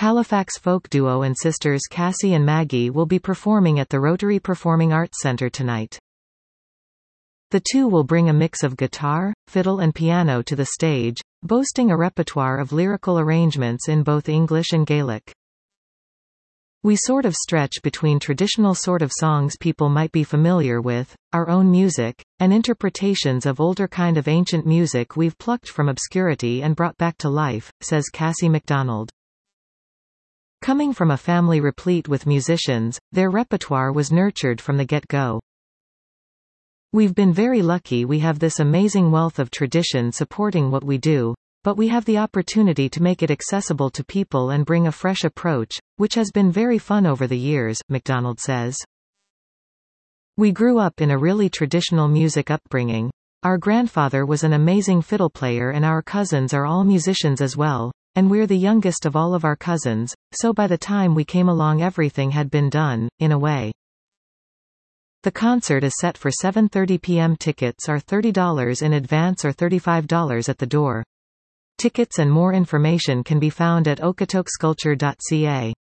Halifax folk duo and sisters Cassie and Maggie will be performing at the Rotary Performing Arts Centre tonight. The two will bring a mix of guitar, fiddle and piano to the stage, boasting a repertoire of lyrical arrangements in both English and Gaelic. We sort of stretch between traditional sort of songs people might be familiar with, our own music, and interpretations of older kind of ancient music we've plucked from obscurity and brought back to life, says Cassie MacDonald. Coming from a family replete with musicians, their repertoire was nurtured from the get-go. We've been very lucky we have this amazing wealth of tradition supporting what we do, but we have the opportunity to make it accessible to people and bring a fresh approach, which has been very fun over the years, MacDonald says. We grew up in a really traditional music upbringing. Our grandfather was an amazing fiddle player and our cousins are all musicians as well, and we're the youngest of all of our cousins, so by the time we came along everything had been done, in a way. The concert is set for 7:30 p.m. Tickets are $30 in advance or $35 at the door. Tickets and more information can be found at okotoksculpture.ca.